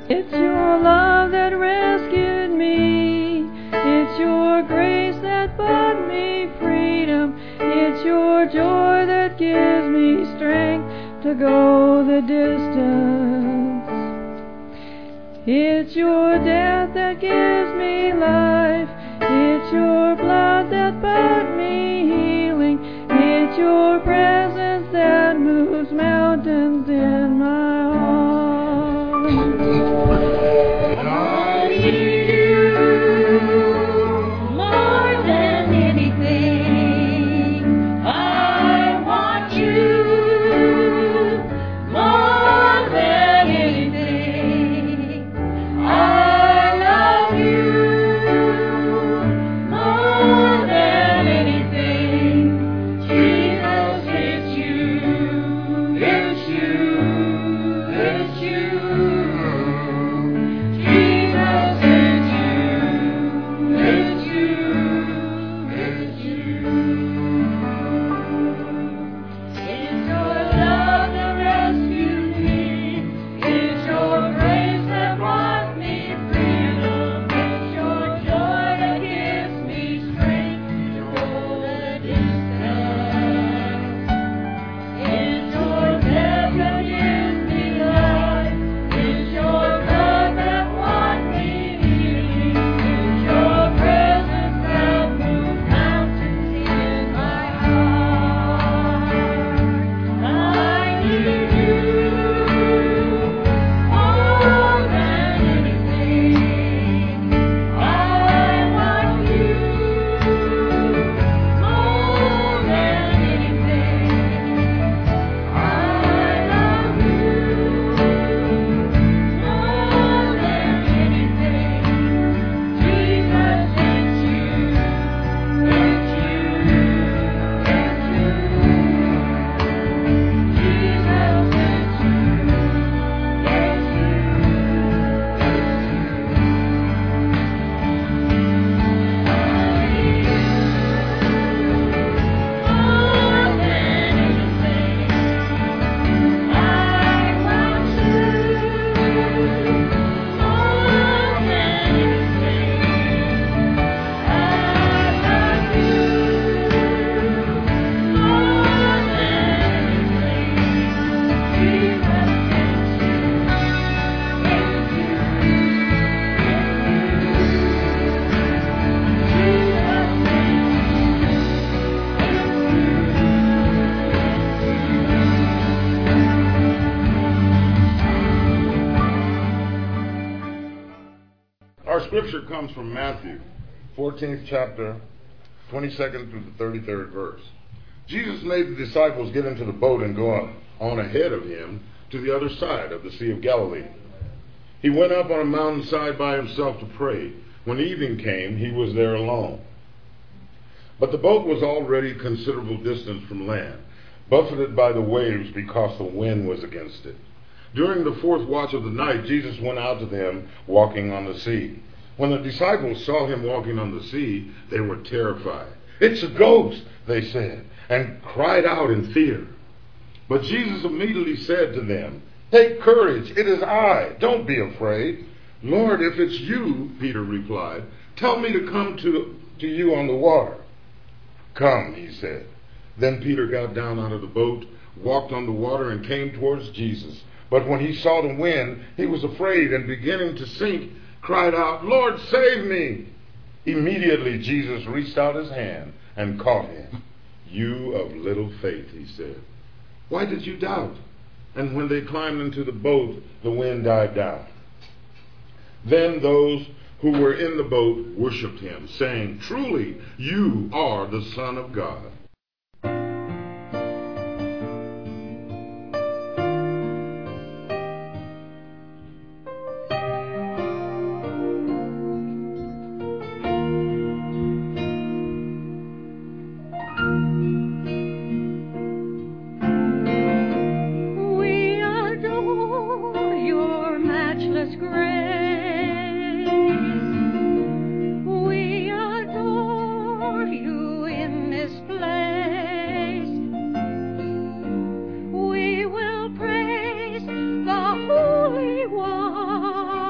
It's your love that rescued me. It's your grace that bought me freedom. It's your joy that gives me strength to go the distance. It's your death that gives me life. It's your blood that brought me healing. It's your presence that moves mountains in my heart. I need you more than anything. I want you more than anything. I love you more than anything. Jesus, it's you, it's you, it's you. Jesus, it's you, it's you, it's you. It's your love that rescued me. It's your grace that brought me freedom. It's your joy that gives me strength to go the distance. It's your death that gives me life. It's your blood that brought me healing. It's your presence that moves mountains in my heart. I need you more than anything. I want you more than anything. I love you more than anything. Jesus, it's you, it's you, it's you. Jesus, it's Our scripture comes from Matthew, 14th chapter, 22nd through the 33rd verse. Jesus made the disciples get into the boat and go on ahead of him to the other side of the Sea of Galilee. He went up on a mountainside by himself to pray. When evening came, he was there alone. But the boat was already a considerable distance from land, buffeted by the waves because the wind was against it. During the fourth watch of the night, Jesus went out to them walking on the sea. When the disciples saw him walking on the sea, they were terrified. "It's a ghost," they said, and cried out in fear. But Jesus immediately said to them, "Take courage, it is I. Don't be afraid." "Lord, if it's you," Peter replied, "tell me to come to you on the water." "Come," he said. Then Peter got down out of the boat, walked on the water, and came towards Jesus. But when he saw the wind, he was afraid, and beginning to sink, cried out, "Lord, save me!" Immediately Jesus reached out his hand and caught him. "You of little faith," he said, "why did you doubt?" And when they climbed into the boat, the wind died down. Then those who were in the boat worshipped him, saying, "Truly, you are the Son of God." We will praise the Holy One.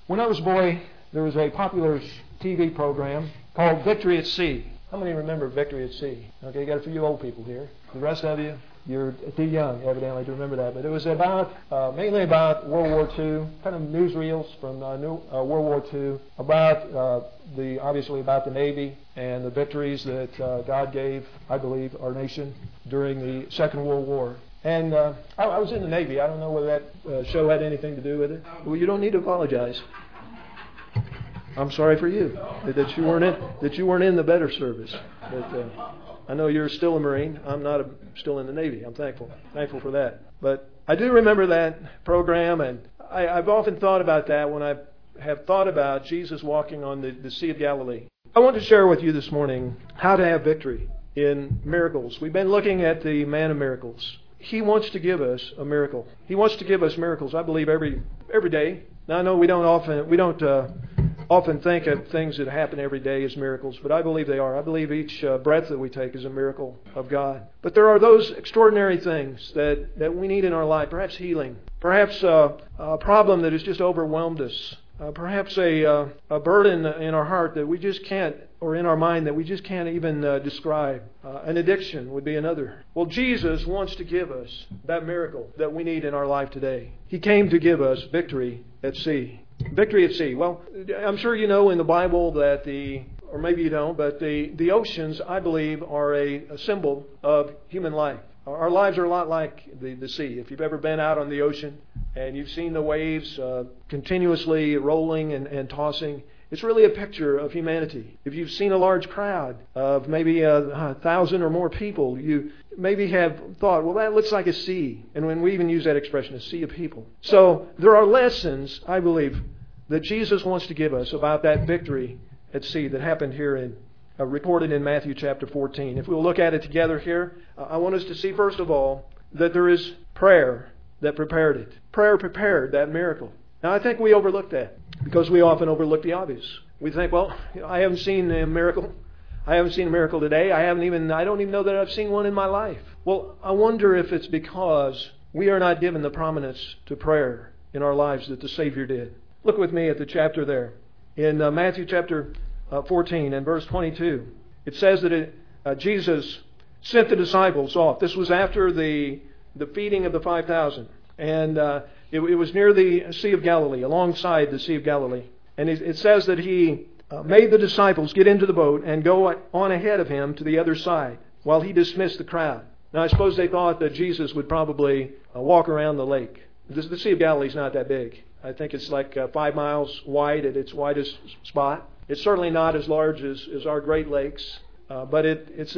When I was a boy, there was a popular TV program called Victory at Sea. How many remember Victory at Sea? Okay, you got a few old people here. The rest of you, you're too young, evidently, to remember that. But it was about mainly about World War II, kind of newsreels from World War II, about obviously about the Navy and the victories that God gave, I believe, our nation during the Second World War. And I was in the Navy. I don't know whether that show had anything to do with it. Well, you don't need to apologize. I'm sorry for you that you weren't in the better service. But I know you're still a Marine. I'm not still in the Navy. I'm thankful for that. But I do remember that program, and I've often thought about that when I have thought about Jesus walking on the Sea of Galilee. I want to share with you this morning how to have victory in miracles. We've been looking at the man of miracles. He wants to give us a miracle. He wants to give us miracles, I believe, every day. Now, I know we don't often think of things that happen every day as miracles, but I believe they are. I believe each breath that we take is a miracle of God. But there are those extraordinary things that we need in our life, perhaps healing, perhaps a problem that has just overwhelmed us, perhaps a burden in our heart that we just can't, or in our mind that we just can't even describe. An addiction would be another. Well, Jesus wants to give us that miracle that we need in our life today. He came to give us victory at sea. Victory at sea. Well, I'm sure you know in the Bible that or maybe you don't, but the oceans, I believe, are a symbol of human life. Our lives are a lot like the sea. If you've ever been out on the ocean and you've seen the waves continuously rolling and tossing, it's really a picture of humanity. If you've seen a large crowd of maybe 1,000 or more people, you maybe have thought, well, that looks like a sea. And when we even use that expression, a sea of people. So there are lessons, I believe, that Jesus wants to give us about that victory at sea that happened here recorded in Matthew chapter 14. If we'll look at it together here, I want us to see, first of all, that there is prayer that prepared it. Prayer prepared that miracle. Now, I think we overlook that because we often overlook the obvious. We think, well, I haven't seen a miracle. I haven't seen a miracle today. I don't even know that I've seen one in my life. Well, I wonder if it's because we are not given the prominence to prayer in our lives that the Savior did. Look with me at the chapter there. In Matthew chapter 14 and verse 22, it says that Jesus sent the disciples off. This was after the feeding of the 5,000. And it was near the Sea of Galilee, alongside the Sea of Galilee. And it says that He made the disciples get into the boat and go on ahead of Him to the other side while He dismissed the crowd. Now, I suppose they thought that Jesus would probably walk around the lake. The Sea of Galilee is not that big. I think it's like 5 miles wide at its widest spot. It's certainly not as large as our Great Lakes, but it's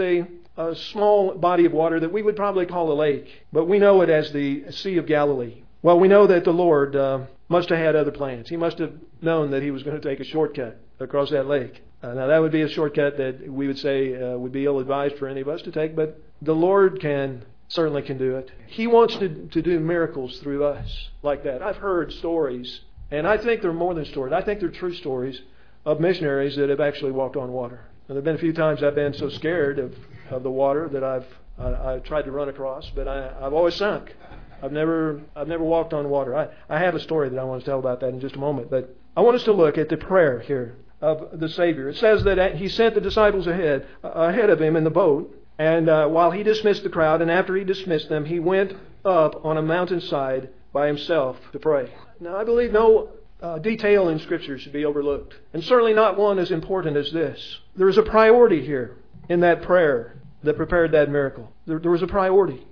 a small body of water that we would probably call a lake. But we know it as the Sea of Galilee. Well, we know that the Lord must have had other plans. He must have known that He was going to take a shortcut across that lake. Now, that would be a shortcut that we would say would be ill-advised for any of us to take, but the Lord certainly can do it. He wants to do miracles through us like that. I've heard stories, and I think they're more than stories. I think they're true stories of missionaries that have actually walked on water. And there have been a few times I've been so scared of the water that I've tried to run across, but I've always sunk. I've never walked on water. I have a story that I want to tell about that in just a moment, but I want us to look at the prayer here of the Savior. It says that He sent the disciples ahead of Him in the boat, and while He dismissed the crowd, and after He dismissed them, He went up on a mountainside by Himself to pray. Now, I believe no detail in Scripture should be overlooked, and certainly not one as important as this. There is a priority here in that prayer that prepared that miracle. There was a priority.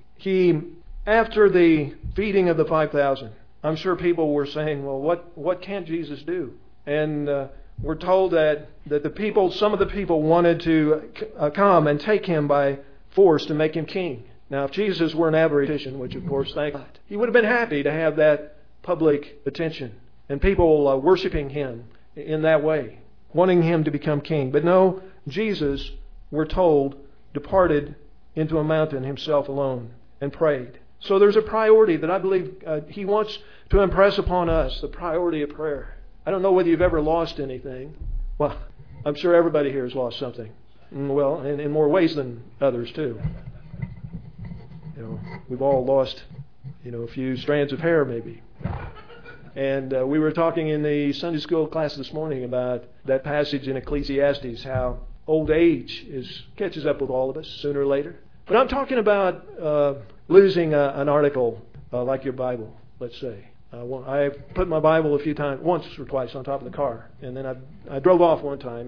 After the feeding of the 5,000, I'm sure people were saying, well, what can Jesus do? And we're told that some of the people wanted to come and take Him by force to make Him king. Now, if Jesus were an aberration, which of course, thank God, He would have been happy to have that public attention and people worshiping Him in that way, wanting Him to become king. But no, Jesus, we're told, departed into a mountain Himself alone and prayed. So there's a priority that I believe He wants to impress upon us, the priority of prayer. I don't know whether you've ever lost anything. Well, I'm sure everybody here has lost something. Well, in more ways than others too. We've all lost, a few strands of hair maybe. And we were talking in the Sunday school class this morning about that passage in Ecclesiastes, how old age catches up with all of us sooner or later. But I'm talking about losing an article like your Bible, let's say. I put my Bible once or twice on top of the car, and then I drove off one time,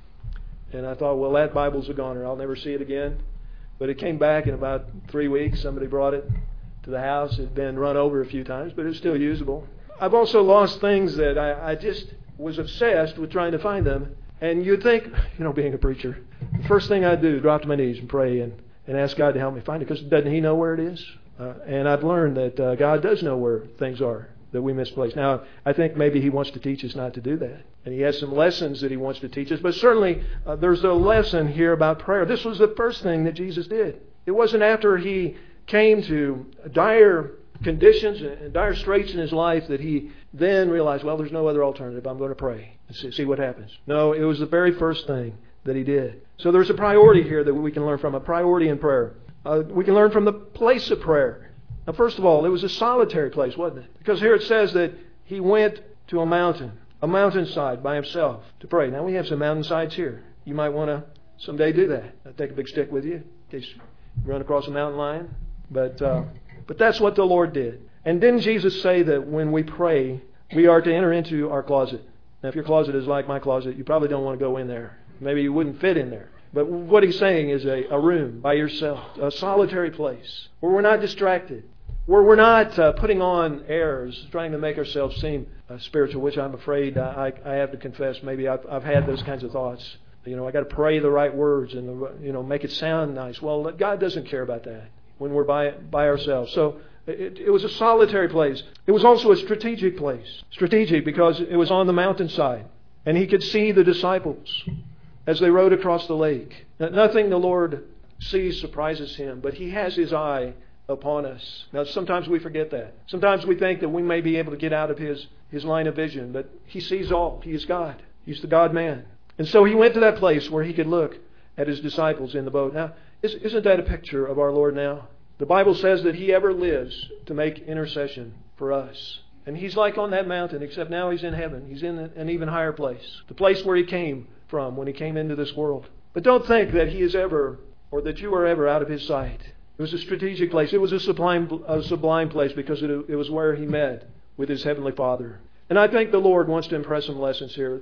and I thought, well, that Bible's a goner. I'll never see it again. But it came back in about 3 weeks. Somebody brought it to the house. It had been run over a few times, but it's still usable. I've also lost things that I just was obsessed with trying to find them. And you'd think, being a preacher, the first thing I'd do, drop to my knees and pray and ask God to help me find it, because doesn't He know where it is? And I've learned that God does know where things are that we misplace. Now, I think maybe He wants to teach us not to do that. And He has some lessons that He wants to teach us. But certainly, there's a lesson here about prayer. This was the first thing that Jesus did. It wasn't after He came to dire conditions and dire straits in His life that He then realized, well, there's no other alternative. I'm going to pray and see what happens. No, it was the very first thing that He did. So there's a priority here that we can learn from, a priority in prayer. We can learn from the place of prayer. Now, first of all, it was a solitary place, wasn't it? Because here it says that He went to a mountainside by Himself to pray. Now, we have some mountainsides here. You might want to someday do that. Take a big stick with you in case you run across a mountain lion. But that's what the Lord did. And didn't Jesus say that when we pray, we are to enter into our closet? Now, if your closet is like my closet, you probably don't want to go in there. Maybe you wouldn't fit in there. But what He's saying is a room by yourself, a solitary place where we're not distracted, where we're not putting on airs, trying to make ourselves seem spiritual, which I'm afraid I have to confess. Maybe I've had those kinds of thoughts. I got to pray the right words and make it sound nice. Well, God doesn't care about that when we're by ourselves. So it was a solitary place. It was also a strategic place. Strategic because it was on the mountainside, and He could see the disciples as they rode across the lake. Now, nothing the Lord sees surprises Him, but He has His eye upon us. Now, sometimes we forget that. Sometimes we think that we may be able to get out of His line of vision, but He sees all. He is God. He's the God-man. And so He went to that place where He could look at His disciples in the boat. Now, isn't that a picture of our Lord now? The Bible says that He ever lives to make intercession for us. And He's like on that mountain, except now He's in heaven. He's in an even higher place. The place where He came from when He came into this world. But don't think that He is ever, or that you are ever out of His sight. It was a strategic place. It was a sublime place because it was where He met with His Heavenly Father. And I think the Lord wants to impress some lessons here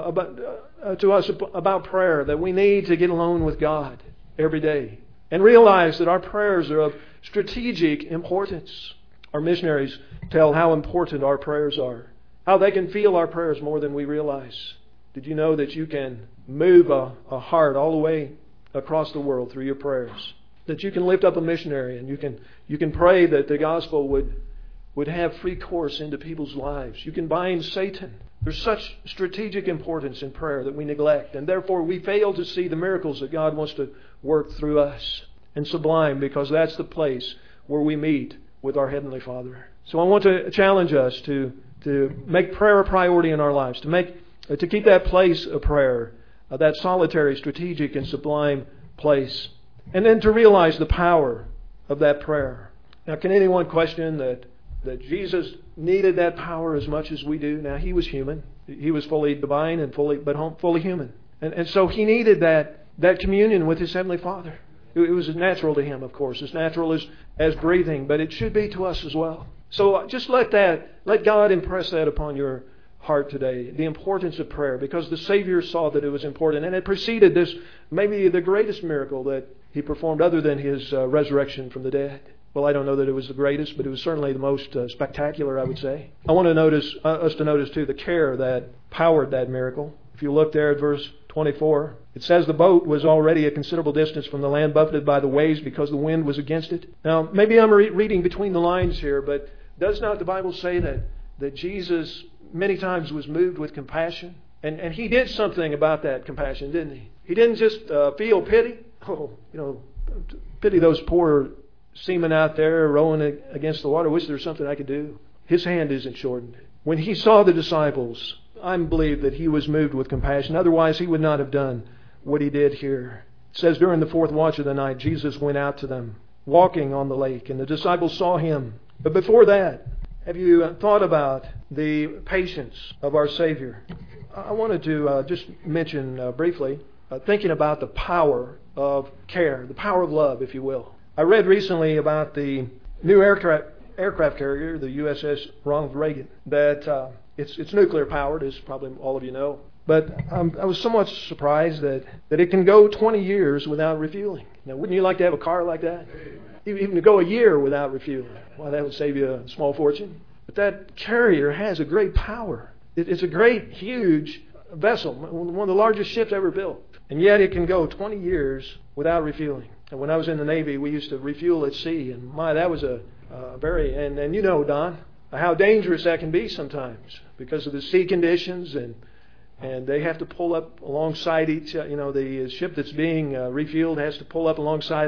to us about prayer, that we need to get alone with God every day and realize that our prayers are of strategic importance. Our missionaries tell how important our prayers are, how they can feel our prayers more than we realize. Did you know that you can move a heart all the way across the world through your prayers? That you can lift up a missionary and you can pray that the gospel would have free course into people's lives. You can bind Satan. There's such strategic importance in prayer that we neglect, and therefore we fail to see the miracles that God wants to work through us. And sublime, because that's the place where we meet with our Heavenly Father. So I want to challenge us to make prayer a priority in our lives, to keep that place of prayer, that solitary, strategic, and sublime place. And then to realize the power of that prayer. Now, can anyone question that Jesus needed that power as much as we do? Now, He was human. He was fully divine and fully human. And so He needed that communion with His Heavenly Father. It was natural to Him, of course, as natural as breathing, but it should be to us as well. So just let God impress that upon your heart today, the importance of prayer, because the Savior saw that it was important, and it preceded this, maybe the greatest miracle that He performed other than His resurrection from the dead. Well, I don't know that it was the greatest, but it was certainly the most spectacular, I would say. I want us to notice too the care that powered that miracle. If you look there at verse 24, it says the boat was already a considerable distance from the land, buffeted by the waves because the wind was against it. Now, maybe I'm reading between the lines here, but does not the Bible say that Jesus many times was moved with compassion? And He did something about that compassion, didn't He? He didn't just feel pity. Pity those poor seamen out there rowing against the water. Wish there was something I could do. His hand isn't shortened. When He saw the disciples, I believe that He was moved with compassion. Otherwise, He would not have done what He did here. It says during the fourth watch of the night, Jesus went out to them, walking on the lake, and the disciples saw Him. But before that, Have you thought about the patience of our Savior? I wanted to just mention briefly, thinking about the power of care, the power of love, if you will. I read recently about the new aircraft carrier, the USS Ronald Reagan, that it's nuclear powered, as probably all of you know. But I was somewhat surprised that it can go 20 years without refueling. Now, wouldn't you like to have a car like that? Even to go a year without refueling. Well, that would save you a small fortune. But that carrier has a great power. It's a great, huge vessel, one of the largest ships ever built. And yet it can go 20 years without refueling. And when I was in the Navy, we used to refuel at sea. And my, that was a very, and you know, Don, how dangerous that can be sometimes because of the sea conditions, and they have to pull up alongside each, the ship that's being refueled has to pull up alongside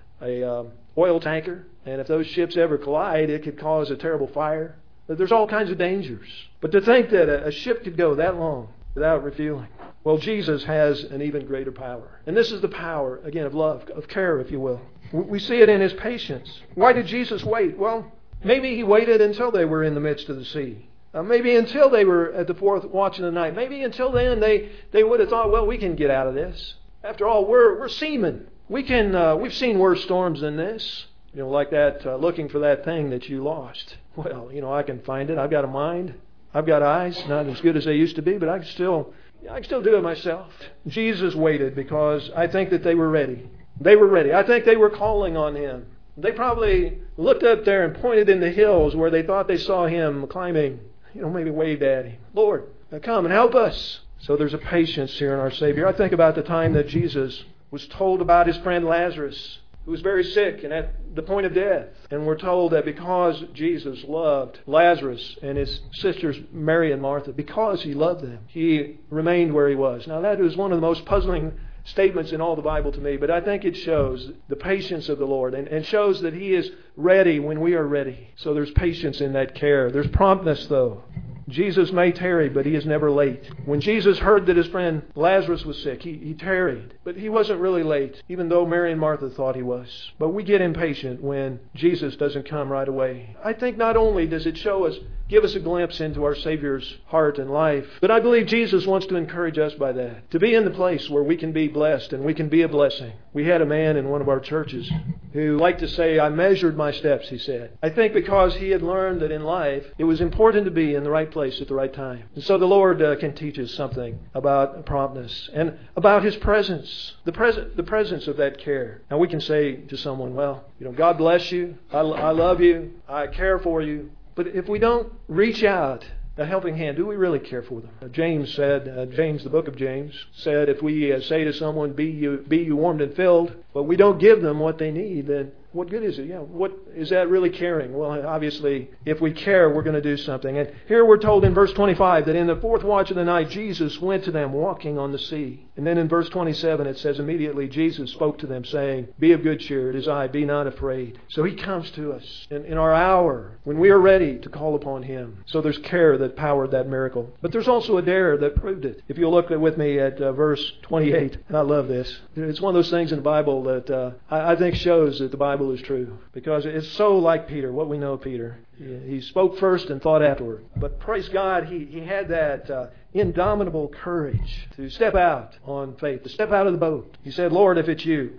a oil tanker. And if those ships ever collide, it could cause a terrible fire. There's all kinds of dangers. But to think that a ship could go that long without refueling, well, Jesus has an even greater power. And this is the power, again, of love, of care, if you will. We see it in His patience. Why did Jesus wait? Well, maybe He waited until they were in the midst of the sea. Maybe until they were at the fourth watch of the night. Maybe until then they would have thought, well, we can get out of this. After all, we're seamen. We've seen worse storms than this. Like that, looking for that thing that you lost. Well, I can find it. I've got a mind. I've got eyes. Not as good as they used to be, but I can still do it myself. Jesus waited because I think that they were ready. They were ready. I think they were calling on Him. They probably looked up there and pointed in the hills where they thought they saw Him climbing. Maybe waved at Him. Lord, come and help us. So there's a patience here in our Savior. I think about the time that Jesus was told about His friend Lazarus, who was very sick and at the point of death. And we're told that because Jesus loved Lazarus and his sisters Mary and Martha, because He loved them, He remained where He was. Now that is one of the most puzzling statements in all the Bible to me, but I think it shows the patience of the Lord and shows that He is ready when we are ready. So there's patience in that care. There's promptness, though. Jesus may tarry, but He is never late. When Jesus heard that His friend Lazarus was sick, He tarried. But He wasn't really late, even though Mary and Martha thought He was. But we get impatient when Jesus doesn't come right away. I think not only does it give us a glimpse into our Savior's heart and life, but I believe Jesus wants to encourage us by that. To be in the place where we can be blessed and we can be a blessing. We had a man in one of our churches who liked to say, I measured my steps, he said. I think because he had learned that in life it was important to be in the right place at the right time. And so the Lord can teach us something about promptness and about His presence, the presence of that care. Now we can say to someone, well, God bless you, I love you, I care for you. But if we don't reach out a helping hand, do we really care for them? James said, the book of James said, if we say to someone, be you warmed and filled, but we don't give them what they need, then what good is it? What is that really caring? Well, obviously, if we care, we're going to do something. And here we're told in verse 25 that in the fourth watch of the night, Jesus went to them walking on the sea. And then in verse 27, it says, immediately Jesus spoke to them, saying, be of good cheer, it is I, be not afraid. So He comes to us in our hour when we are ready to call upon Him. So there's care that powered that miracle. But there's also a dare that proved it. If you'll look with me at verse 28, and I love this. It's one of those things in the Bible that I think shows that the Bible is true, because it's so like Peter, what we know of Peter. He spoke first and thought afterward. But praise God, he had that indomitable courage to step out on faith, to step out of the boat. He said, Lord, if it's you,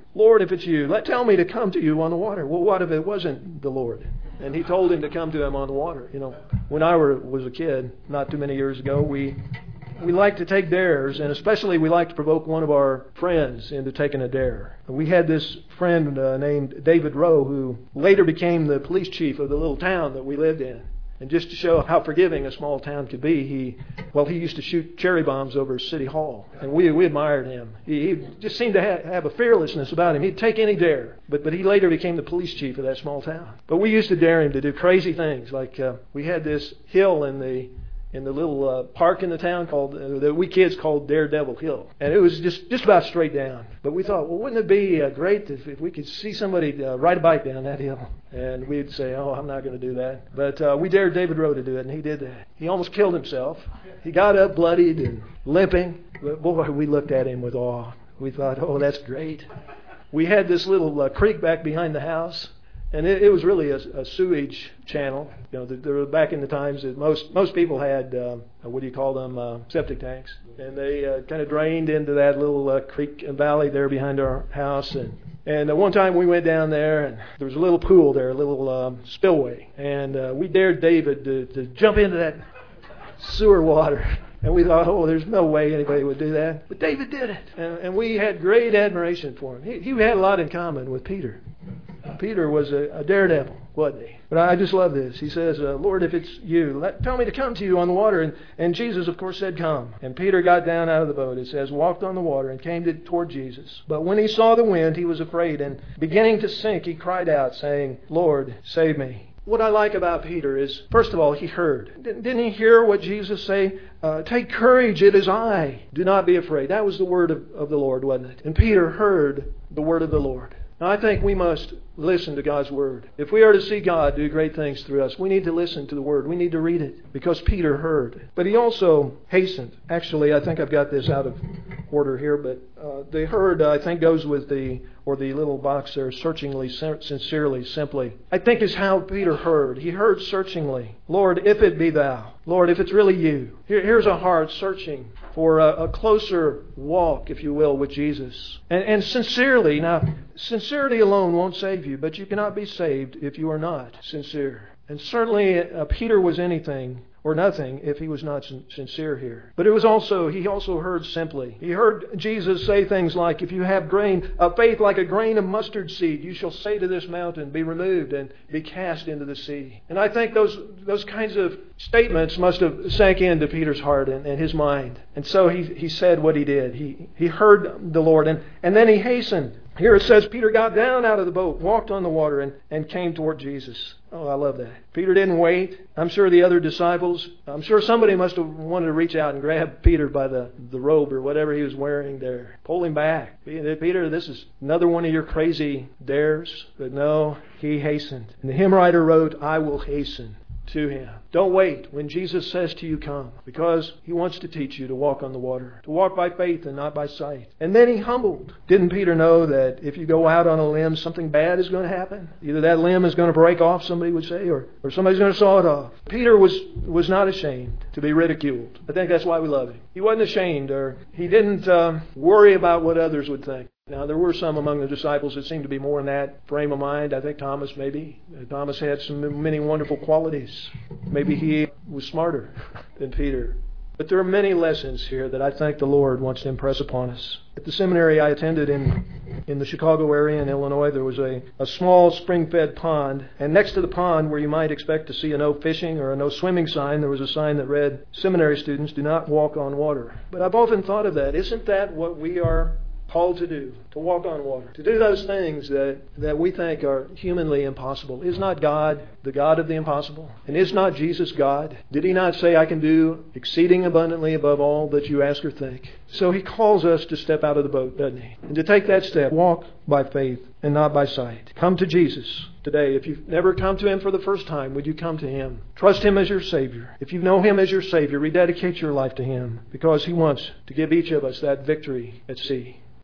tell me to come to you on the water. Well, what if it wasn't the Lord? And He told him to come to Him on the water. When I was a kid, not too many years ago, we like to take dares, and especially we like to provoke one of our friends into taking a dare. We had this friend named David Rowe, who later became the police chief of the little town that we lived in. And just to show how forgiving a small town could be, he used to shoot cherry bombs over City Hall. And we admired him. He just seemed to have a fearlessness about him. He'd take any dare. But he later became the police chief of that small town. But we used to dare him to do crazy things. Like we had this hill in the little park in the town that we kids called Daredevil Hill. And it was just about straight down. But we thought, well, wouldn't it be great if we could see somebody ride a bike down that hill? And we'd say, oh, I'm not going to do that. But we dared David Rowe to do it, and he did that. He almost killed himself. He got up bloodied and limping. But boy, we looked at him with awe. We thought, oh, that's great. We had this little creek back behind the house. And it was really a sewage channel. You know, there were back in the times that most people had, what do you call them, septic tanks. And they kind of drained into that little creek and valley there behind our house. And one time we went down there, and there was a little pool there, a little spillway. And we dared David to jump into that sewer water. And we thought, oh, there's no way anybody would do that. But David did it. And we had great admiration for him. He had a lot in common with Peter. Peter was a daredevil, wasn't he? But I just love this. He says, Lord, if it's you, tell me to come to you on the water. And Jesus, of course, said, come. And Peter got down out of the boat, it says, walked on the water and came toward Jesus. But when he saw the wind, he was afraid. And beginning to sink, he cried out, saying, Lord, save me. What I like about Peter is, first of all, he heard. Didn't he hear what Jesus say? Take courage, it is I. Do not be afraid. That was the word of the Lord, wasn't it? And Peter heard the word of the Lord. Now, I think we must listen to God's Word. If we are to see God do great things through us, we need to listen to the Word. We need to read it, because Peter heard. But he also hastened. Actually, I think I've got this out of order here, but the heard, I think, goes with the little box there, searchingly, sincerely, simply. I think is how Peter heard. He heard searchingly. Lord, if it be thou. Lord, if it's really you. Here's a heart searching for a closer walk, if you will, with Jesus. And sincerely. Now, sincerity alone won't save you, but you cannot be saved if you are not sincere. And certainly Peter was anything or nothing if he was not sincere here. But he also heard simply. He heard Jesus say things like, if you have faith like a grain of mustard seed, you shall say to this mountain, be removed and be cast into the sea. And I think those kinds of statements must have sank into Peter's heart and his mind. And so he said what he did. He heard the Lord and then he hastened. Here it says Peter got down out of the boat, walked on the water, and came toward Jesus. Oh, I love that. Peter didn't wait. I'm sure the other disciples, I'm sure somebody must have wanted to reach out and grab Peter by the robe or whatever he was wearing there. Pull him back. Peter, this is another one of your crazy dares. But no, he hastened. And the hymn writer wrote, I will hasten to him. Don't wait when Jesus says to you, come, because he wants to teach you to walk on the water, to walk by faith and not by sight. And then he humbled. Didn't Peter know that if you go out on a limb, something bad is going to happen? Either that limb is going to break off, somebody would say, or somebody's going to saw it off. Peter was not ashamed to be ridiculed. I think that's why we love him. He wasn't ashamed, or he didn't worry about what others would think. Now, there were some among the disciples that seemed to be more in that frame of mind. I think Thomas maybe. Thomas had many wonderful qualities. Maybe he was smarter than Peter. But there are many lessons here that I think the Lord wants to impress upon us. At the seminary I attended in the Chicago area in Illinois, there was a small spring-fed pond. And next to the pond, where you might expect to see a no fishing or a no swimming sign, there was a sign that read, seminary students do not walk on water. But I've often thought of that. Isn't that what we are called to do? To walk on water. To do those things that we think are humanly impossible. Is not God the God of the impossible? And is not Jesus God? Did he not say, I can do exceeding abundantly above all that you ask or think? So he calls us to step out of the boat, doesn't he? And to take that step, walk by faith and not by sight. Come to Jesus today. If you've never come to him for the first time, would you come to him? Trust him as your Savior. If you know him as your Savior, rededicate your life to him, because he wants to give each of us that victory at sea.